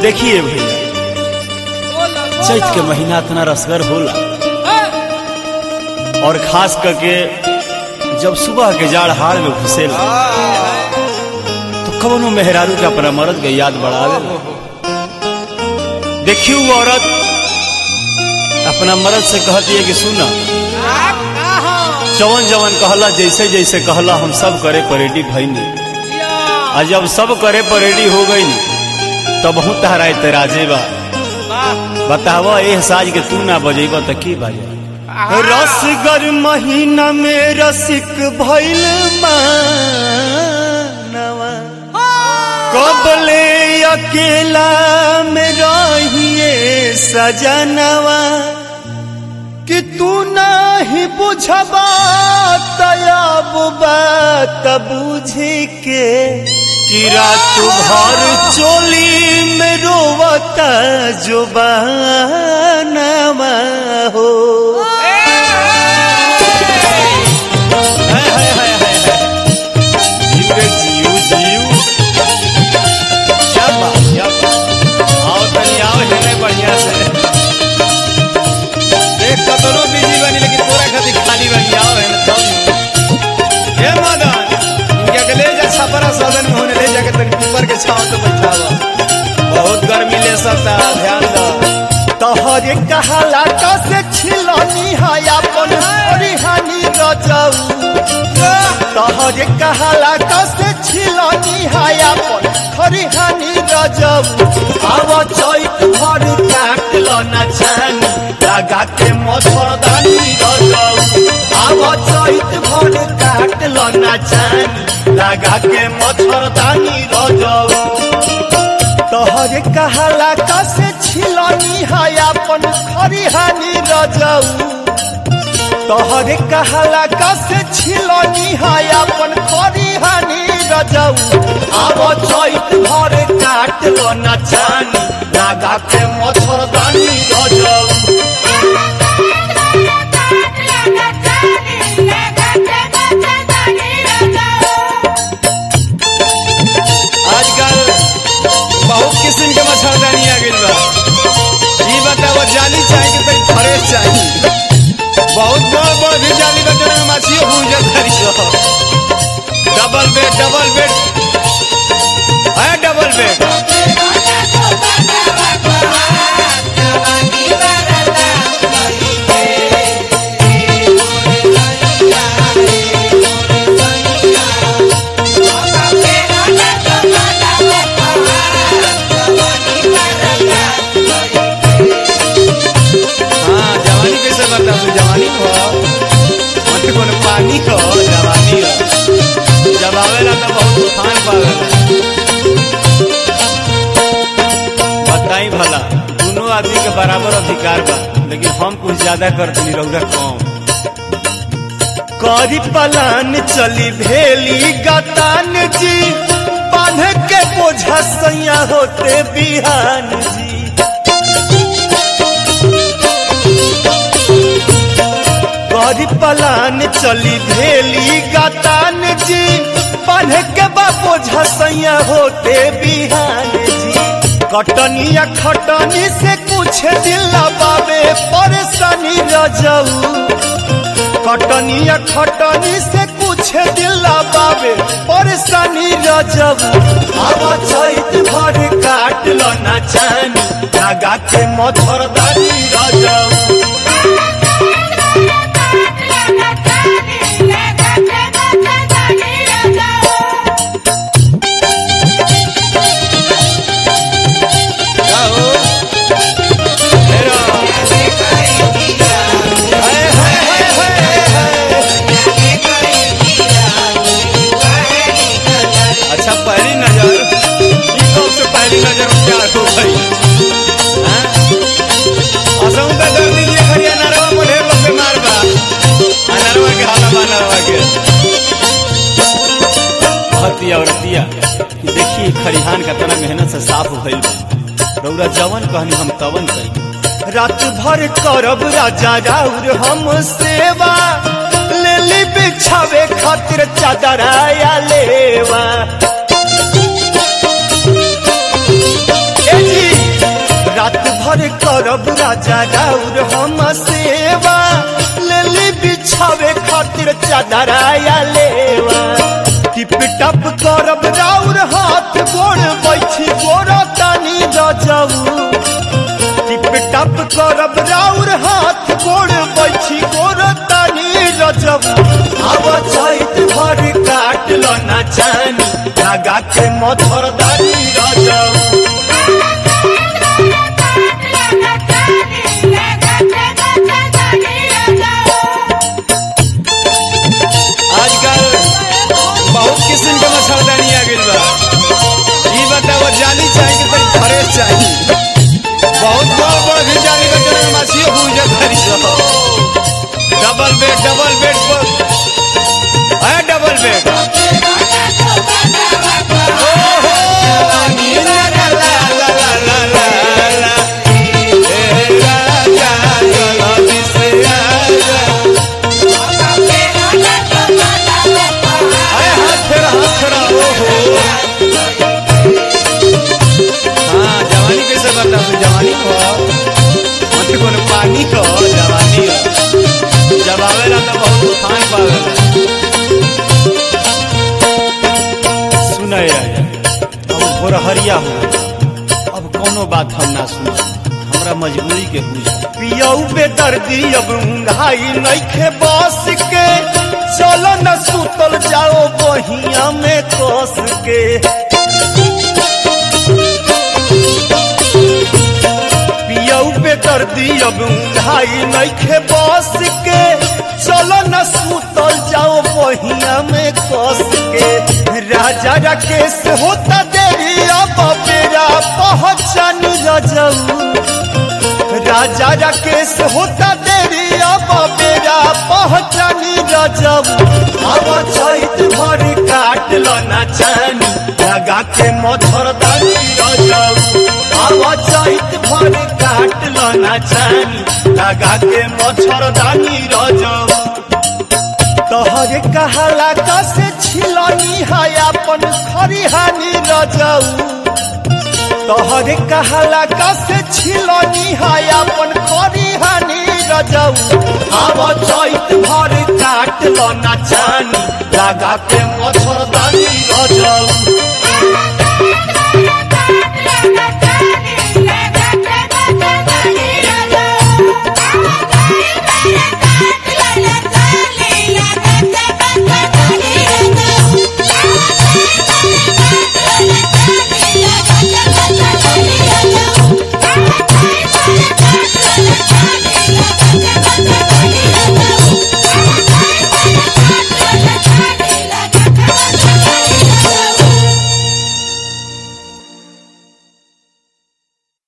देखिए भैया चैत के महीना इतना रसगर होला और खास करके जब सुबह के जाड़ हाड़ में घुसेला तो कवनो मेहरारू के अपना मर्द के याद बढ़ावे। देखियो वो औरत अपना मर्द से कहती है कि सुना जवन जवन कहला जैसे जैसे कहला हम सब करे पर रेडी भईनी, और जब सब करे पर रेडी हो गई तब बहुत तहराए तेराजे बा। बतावा एह साज के तू ना बजेबा त की बाजे। रसगर महीना में रसिक भइल मानवा, कबले अकेला में रहिए सजनवा, कि तू नहीं बुझबा तब बात बुझी के, कि रात भर चोली में रोवता जुबानवा हो। जियो जियो क्या बात क्या बात। आओ तनी आओ लेने बढ़िया से देख कतनो बिजी बनी लेकिन तोरा खातिर खाली बनी। आओ है ना हे मदन इनके ले जा छपरा सदन में होने ले जाके तनी ऊपर के छांव तो बैठावा, बहुत गर्मी ले सकता ध्यान दो। तोहरे कहाला से छिलनी है अपन हरिहानी रजाऊ, तोहरे कहाला से छिलनी है अपन हरिहानी रजाऊ। आव चैत भर काट लो ना छानी लगा के मच्छरदानी रजाऊ, आव चैत भर काट लो ना छानी लगा के मच्छरदानी रजाऊ। तोहरे कहाला से छिलनी है अपन खरिहानी रजाऊ, तोहरे कहाला से छिलनी है अपन खरिहानी रजाऊ। आब चैत भर काट लो ना छानी लगा के मच्छरदानी रजाऊ। बहुत किस्म के मच्छरदानी आ गई बा। ये बताओ जाली चाहिए कि फ्रेश चाहिए? बहुत बड़ बड़ भी जाली बा में मछलियों भूंजत करी हो। डबल बेड है डबल बेड। जवानी हो मत कोनो पानी हो जवानी हो, जब आवेला तो बहुत तूफान पावेला। बताई भला दोनों आदमी के बराबर अधिकार बा, लेकिन हम कुछ ज्यादा करते रौदा कम। करी पलान चली भेली गतान जी, बांध के बोझा सैया होते बिहान जी। करी पलान चली भेली गतान जी, बांध के बाबो झसैया होते बिहान जी। कटनिया खटनी से कुछ दिल बाबे परेशानी रजाऊ, कटनिया खटनी से कुछ दिल बाबे परेशानी रजाऊ। आब चैत भर काट लो ना छानी लगा के मच्छरदानी रजाऊ। अच्छा पहली नजर सबसे पहली नजर प्यार हो गई। असम का दर्द दीजिए खड़िया नरवा को ढेर लोग बीमार बा, नरवा के हाला बा नरवा के हतिया औरतिया। देखिए खरिहान का तना मेहनत से साफ भइल बा, रौरा जवन कहनी हम तवन करी। रात भर करब राजा राउर हम सेवा, लेली बिछावे खातिर चादराया लेवा। करब राजा राउर हम सेवा, लेली बिछावे खातिर चादराया लेवा। टिप टप करब राउर हाथ गोड़ बैठी गोड़ तानी रजऊ। टिप टप करब राउर हाथ गोड़ बैठी गोड़ तानी रजऊ। आव चैत भर काट लो ना चानी, लगा के मच्छरदानी रजऊ। आजकल बहुत किस्म के मच्छरदानी आ गइल बा। ई बताओ जाली चाहिए कि फ्रेश चाहिए? बहुत बड़ भी जाली का जन्म माछियो भूजा धरी सब। डबल बेड पर है डबल बेड। ओहो ला ला ला ला ला ला ए राजा जल्दी से आजा। अरे हाथ फेरा ओहो। हाँ जवानी कैसे बता जवानी को मत को पानी को जवानी जब आवेला तो बहुत तूफान पावेला। सुनाए अब भोरहरिया हो, अब कोनो बात हम ना सुन, हमरा मजबूरी के बुझ। पियऊ बेदर्दी अब उंघाई नइखे बस के, चलो न सुतल जाओ बहिया में कस के। पियऊ बेदर्दी अब उंघाई नइखे बस के, चलो न सुतल जाओ बहिया में कस के। राजा राकेश होता देरी अब बेरा पहचान रजऊ। राजा राकेश होता देरी अब बेरा पहचानी रजऊ। अब चैत भर काट लो ना चानी, लगा के मच्छरदानी रजऊ। अब चैत भर काट लो ना चानी, लगा के मच्छरदानी रजऊ। तोहरे कहाला कसे छिलनी है अपन खरिहानी रजऊ। तोहरे कहाला कसे छिलनी है अपन खरिहानी रजऊ। अब चैत भर काट लो ना चानी, लगा के मच्छरदानी रजऊ।